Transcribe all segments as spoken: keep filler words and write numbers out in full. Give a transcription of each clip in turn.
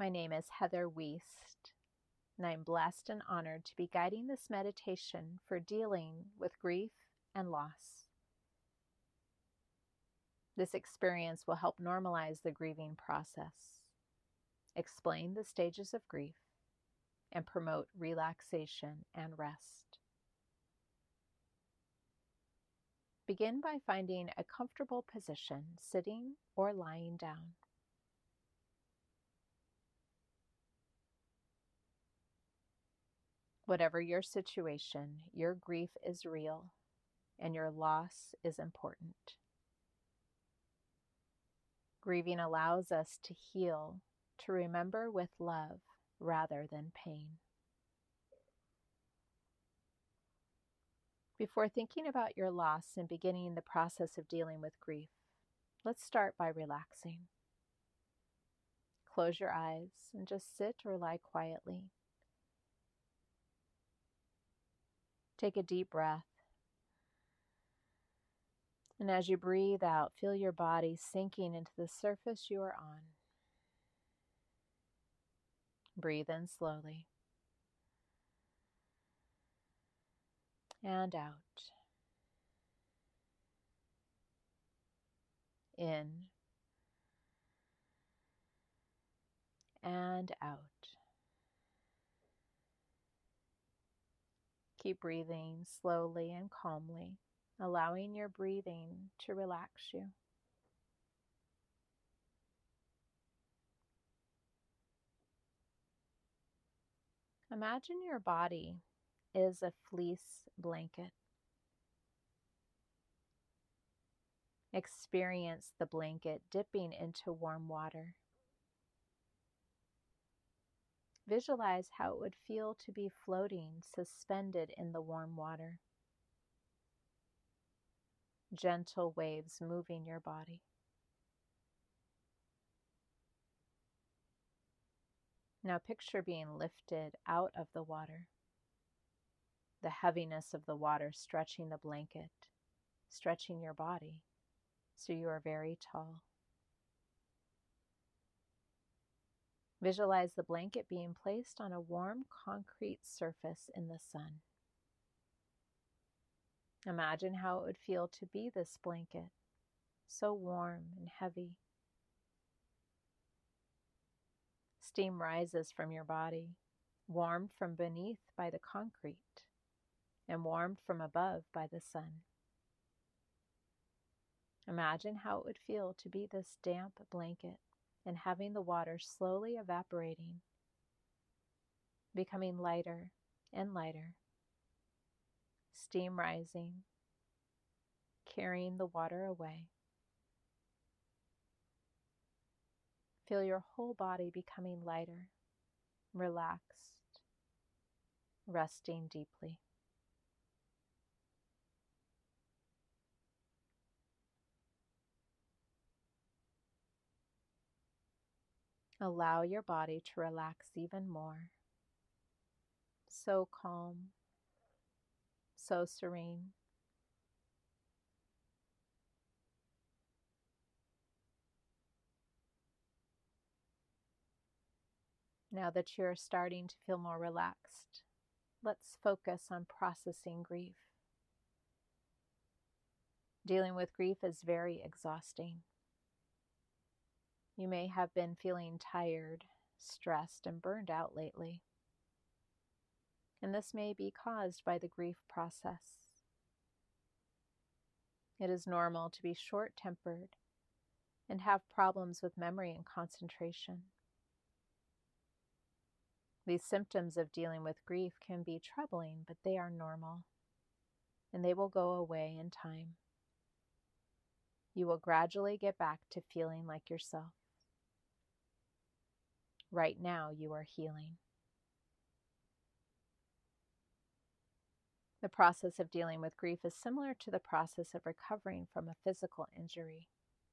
My name is Heather Wiest, and I'm blessed and honored to be guiding this meditation for dealing with grief and loss. This experience will help normalize the grieving process, explain the stages of grief, and promote relaxation and rest. Begin by finding a comfortable position, sitting or lying down. Whatever your situation, your grief is real and your loss is important. Grieving allows us to heal, to remember with love rather than pain. Before thinking about your loss and beginning the process of dealing with grief, let's start by relaxing. Close your eyes and just sit or lie quietly. Take a deep breath. And as you breathe out, feel your body sinking into the surface you are on. Breathe in slowly. And out. In. And out. Keep breathing slowly and calmly, allowing your breathing to relax you. Imagine your body is a fleece blanket. Experience the blanket dipping into warm water. Visualize how it would feel to be floating, suspended in the warm water. Gentle waves moving your body. Now picture being lifted out of the water. The heaviness of the water stretching the blanket, stretching your body, so you are very tall. Visualize the blanket being placed on a warm concrete surface in the sun. Imagine how it would feel to be this blanket, so warm and heavy. Steam rises from your body, warmed from beneath by the concrete, and warmed from above by the sun. Imagine how it would feel to be this damp blanket and having the water slowly evaporating, becoming lighter and lighter, steam rising, carrying the water away. Feel your whole body becoming lighter, relaxed, resting deeply. Allow your body to relax even more. So calm, so serene. Now that you're starting to feel more relaxed, let's focus on processing grief. Dealing with grief is very exhausting. You may have been feeling tired, stressed, and burned out lately. And this may be caused by the grief process. It is normal to be short-tempered and have problems with memory and concentration. These symptoms of dealing with grief can be troubling, but they are normal, and they will go away in time. You will gradually get back to feeling like yourself. Right now, you are healing. The process of dealing with grief is similar to the process of recovering from a physical injury.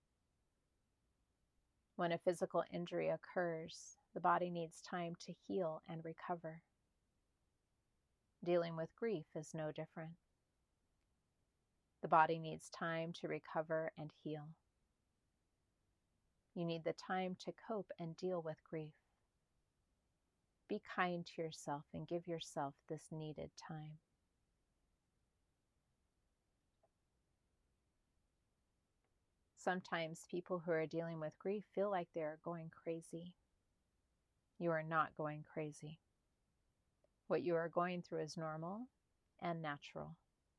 When a physical injury occurs, the body needs time to heal and recover. Dealing with grief is no different. The body needs time to recover and heal. You need the time to cope and deal with grief. Be kind to yourself and give yourself this needed time. Sometimes people who are dealing with grief feel like they are going crazy. You are not going crazy. What you are going through is normal and natural.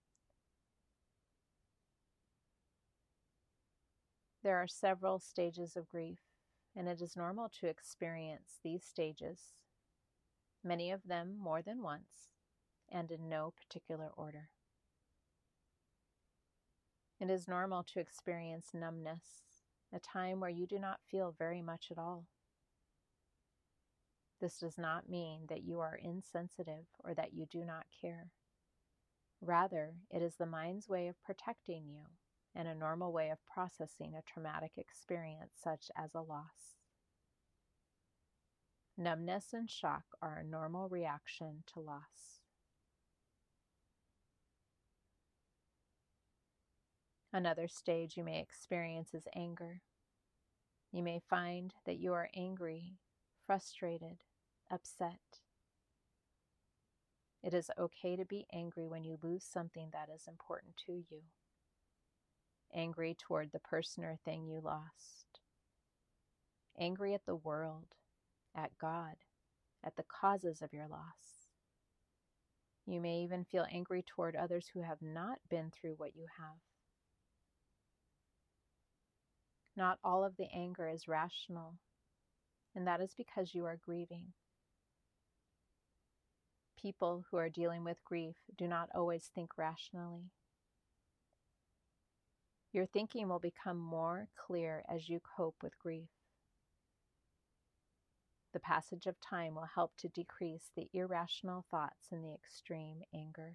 There are several stages of grief, and it is normal to experience these stages, many of them more than once, and in no particular order. It is normal to experience numbness, a time where you do not feel very much at all. This does not mean that you are insensitive or that you do not care. Rather, it is the mind's way of protecting you and a normal way of processing a traumatic experience such as a loss. Numbness and shock are a normal reaction to loss. Another stage you may experience is anger. You may find that you are angry, frustrated, upset. It is okay to be angry when you lose something that is important to you. Angry toward the person or thing you lost. Angry at the world, at God, at the causes of your loss. You may even feel angry toward others who have not been through what you have. Not all of the anger is rational, and that is because you are grieving. People who are dealing with grief do not always think rationally. Your thinking will become more clear as you cope with grief. The passage of time will help to decrease the irrational thoughts and the extreme anger.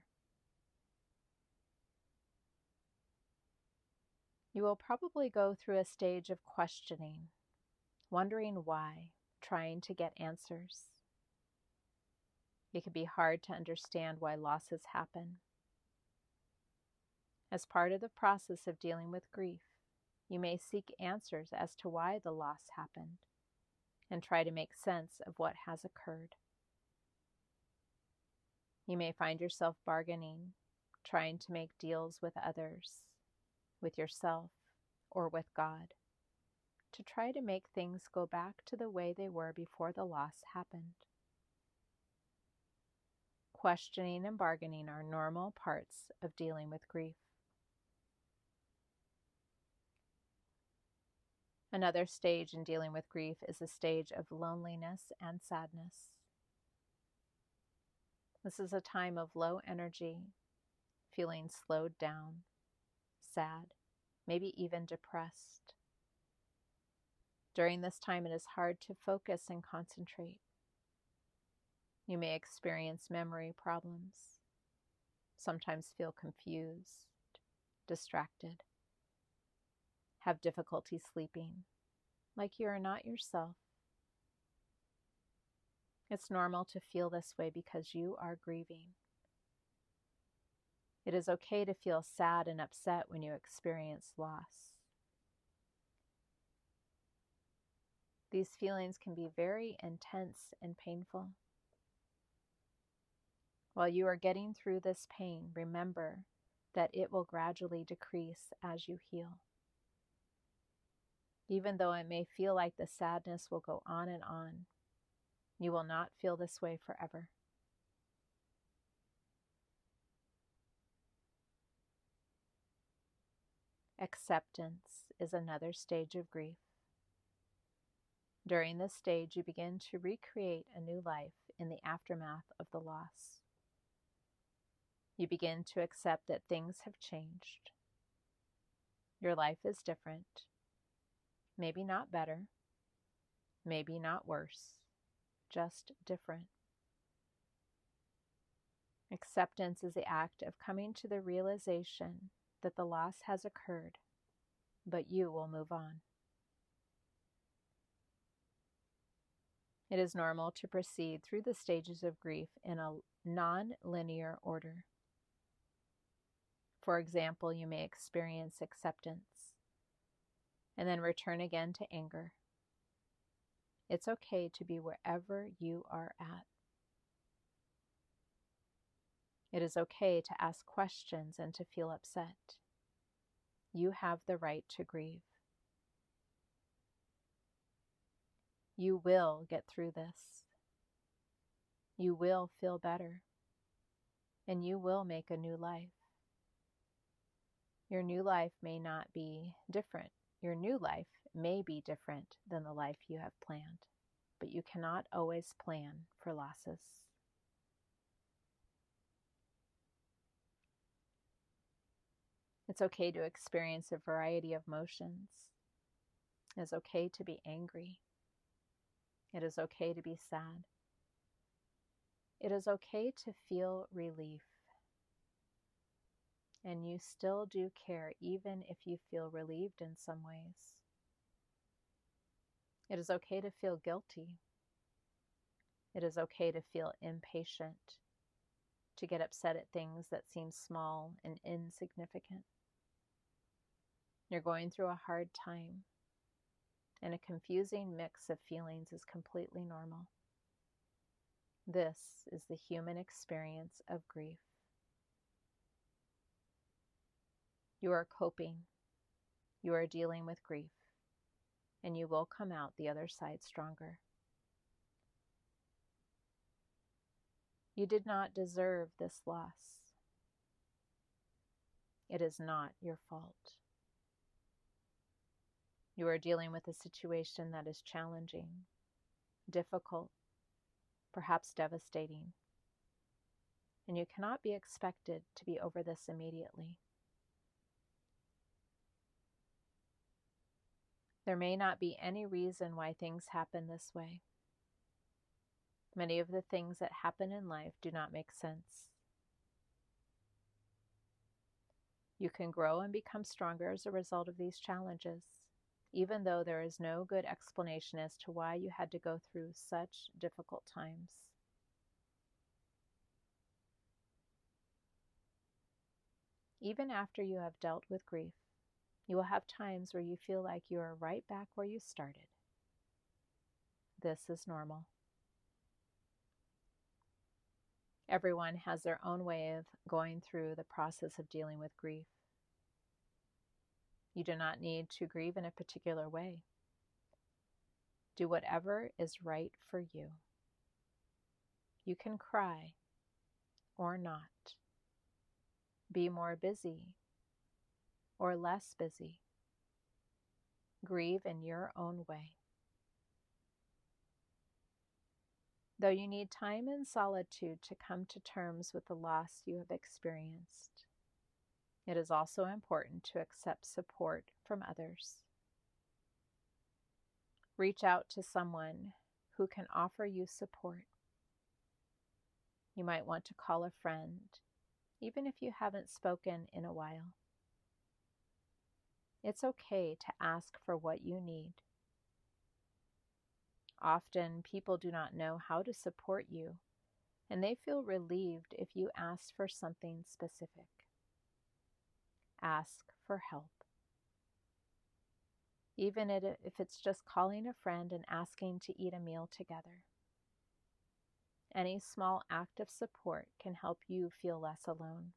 You will probably go through a stage of questioning, wondering why, trying to get answers. It can be hard to understand why losses happen. As part of the process of dealing with grief, you may seek answers as to why the loss happened and try to make sense of what has occurred. You may find yourself bargaining, trying to make deals with others, with yourself, or with God, to try to make things go back to the way they were before the loss happened. Questioning and bargaining are normal parts of dealing with grief. Another stage in dealing with grief is a stage of loneliness and sadness. This is a time of low energy, feeling slowed down, sad, maybe even depressed. During this time, it is hard to focus and concentrate. You may experience memory problems, sometimes feel confused, distracted, have difficulty sleeping, like you are not yourself. It's normal to feel this way because you are grieving. It is okay to feel sad and upset when you experience loss. These feelings can be very intense and painful. While you are getting through this pain, remember that it will gradually decrease as you heal. Even though it may feel like the sadness will go on and on, you will not feel this way forever. Acceptance is another stage of grief. During this stage, you begin to recreate a new life in the aftermath of the loss. You begin to accept that things have changed. Your life is different. Maybe not better, maybe not worse, just different. Acceptance is the act of coming to the realization that the loss has occurred, but you will move on. It is normal to proceed through the stages of grief in a non-linear order. For example, you may experience acceptance and then return again to anger. It's okay to be wherever you are at. It is okay to ask questions and to feel upset. You have the right to grieve. You will get through this. You will feel better. And you will make a new life. Your new life may not be different. Your new life may be different than the life you have planned, but you cannot always plan for losses. It's okay to experience a variety of emotions. It is okay to be angry. It is okay to be sad. It is okay to feel relief. And you still do care even if you feel relieved in some ways. It is okay to feel guilty. It is okay to feel impatient, to get upset at things that seem small and insignificant. You're going through a hard time, and a confusing mix of feelings is completely normal. This is the human experience of grief. You are coping. You are dealing with grief, and you will come out the other side stronger. You did not deserve this loss. It is not your fault. You are dealing with a situation that is challenging, difficult, perhaps devastating, and you cannot be expected to be over this immediately. There may not be any reason why things happen this way. Many of the things that happen in life do not make sense. You can grow and become stronger as a result of these challenges, even though there is no good explanation as to why you had to go through such difficult times. Even after you have dealt with grief, you will have times where you feel like you are right back where you started. This is normal. Everyone has their own way of going through the process of dealing with grief. You do not need to grieve in a particular way. Do whatever is right for you. You can cry or not. Be more busy or less busy. Grieve in your own way. Though you need time and solitude to come to terms with the loss you have experienced, it is also important to accept support from others. Reach out to someone who can offer you support. You might want to call a friend, even if you haven't spoken in a while. It's okay to ask for what you need. Often, people do not know how to support you, and they feel relieved if you ask for something specific. Ask for help. Even if it's just calling a friend and asking to eat a meal together. Any small act of support can help you feel less alone.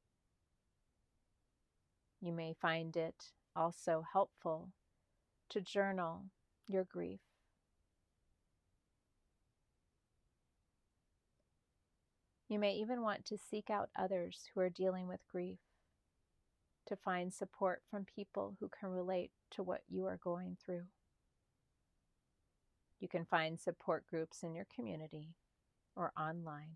You may find it also helpful to journal your grief. You may even want to seek out others who are dealing with grief, to find support from people who can relate to what you are going through. You can find support groups in your community or online.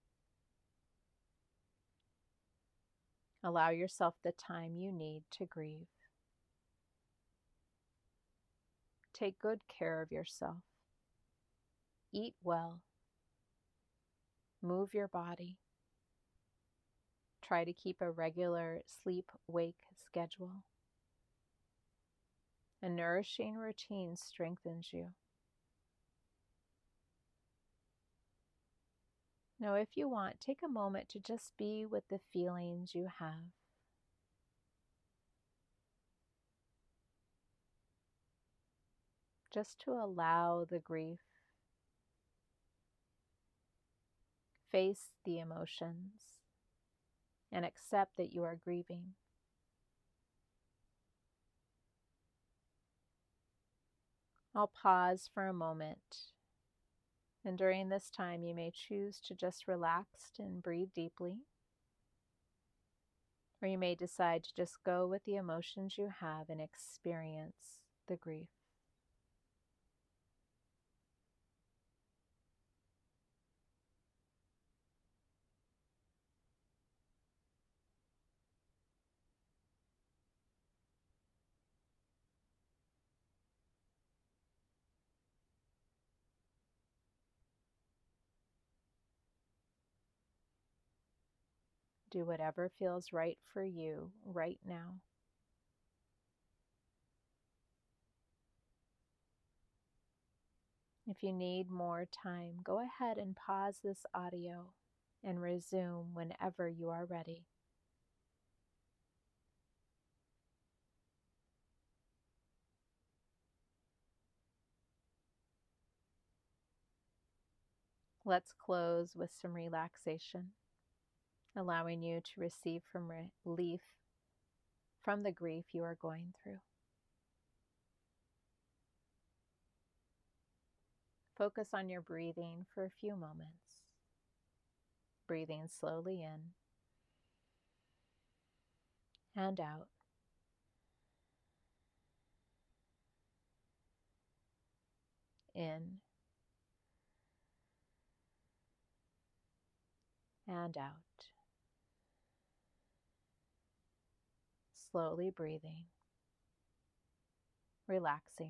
Allow yourself the time you need to grieve. Take good care of yourself. Eat well. Move your body. Try to keep a regular sleep-wake schedule. A nourishing routine strengthens you. Now, if you want, take a moment to just be with the feelings you have. Just to allow the grief. Face the emotions. and accept that you are grieving. I'll pause for a moment, and during this time you may choose to just relax and breathe deeply, or you may decide to just go with the emotions you have and experience the grief. Do whatever feels right for you right now. If you need more time, go ahead and pause this audio and resume whenever you are ready. Let's close with some relaxation, allowing you to receive from relief from the grief you are going through. Focus on your breathing for a few moments. Breathing slowly in and out. In and out. Slowly breathing, relaxing.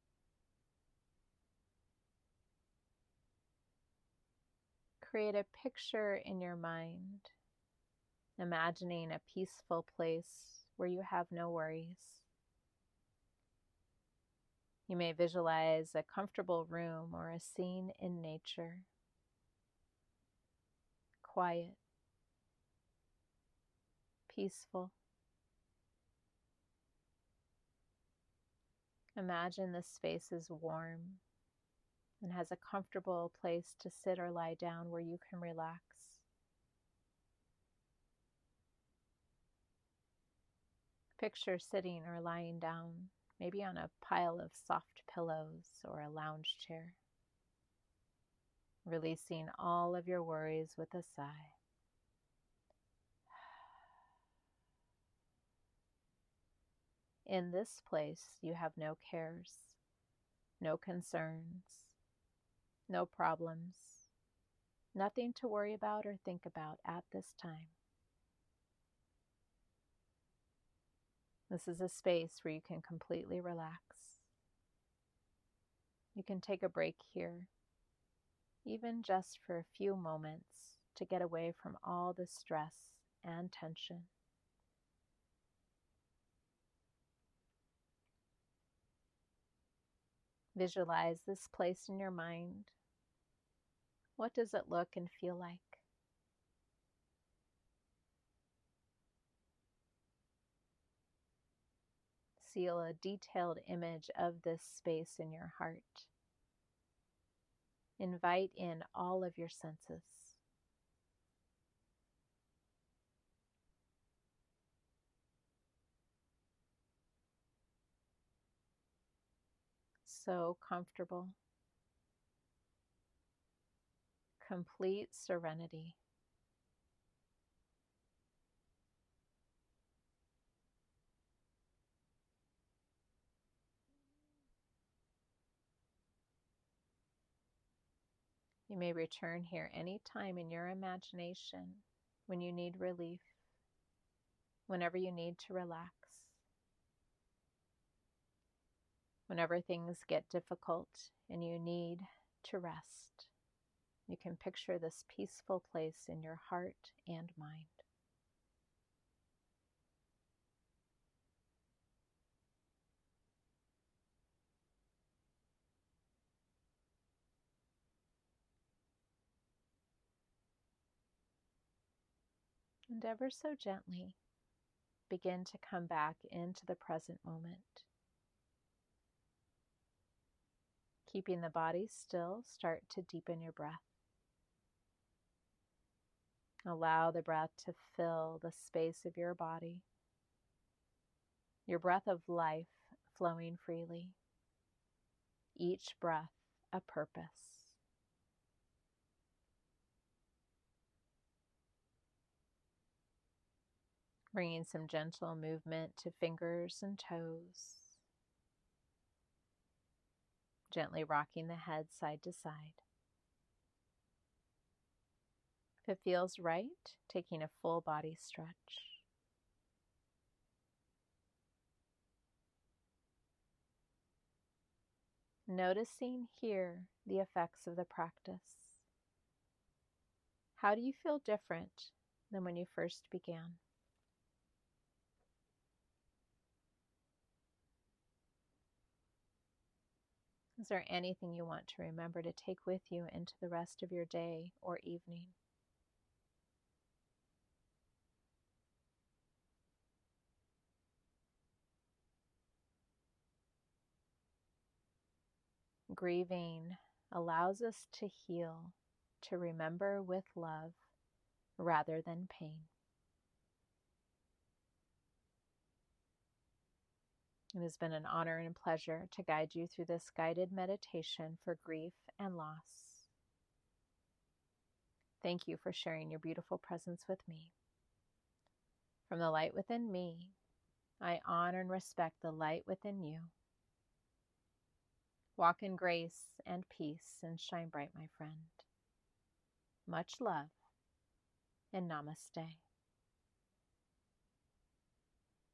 Create a picture in your mind, imagining a peaceful place where you have no worries. You may visualize a comfortable room or a scene in nature. Quiet, peaceful. Imagine this space is warm and has a comfortable place to sit or lie down where you can relax. Picture sitting or lying down, maybe on a pile of soft pillows or a lounge chair, releasing all of your worries with a sigh. In this place, you have no cares, no concerns, no problems, nothing to worry about or think about at this time. This is a space where you can completely relax. You can take a break here, even just for a few moments, to get away from all the stress and tension. Visualize this place in your mind. What does it look and feel like? Seal a detailed image of this space in your heart. Invite in all of your senses. So comfortable. Complete serenity. You may return here anytime in your imagination when you need relief, whenever you need to relax, whenever things get difficult and you need to rest. You can picture this peaceful place in your heart and mind. And ever so gently, begin to come back into the present moment. Keeping the body still, start to deepen your breath. Allow the breath to fill the space of your body, your breath of life flowing freely, each breath a purpose. Bringing some gentle movement to fingers and toes, gently rocking the head side to side. If it feels right, taking a full body stretch. Noticing here the effects of the practice. How do you feel different than when you first began? Is there anything you want to remember to take with you into the rest of your day or evening? Grieving allows us to heal, to remember with love rather than pain. It has been an honor and pleasure to guide you through this guided meditation for grief and loss. Thank you for sharing your beautiful presence with me. From the light within me, I honor and respect the light within you. Walk in grace and peace and shine bright, my friend. Much love and namaste.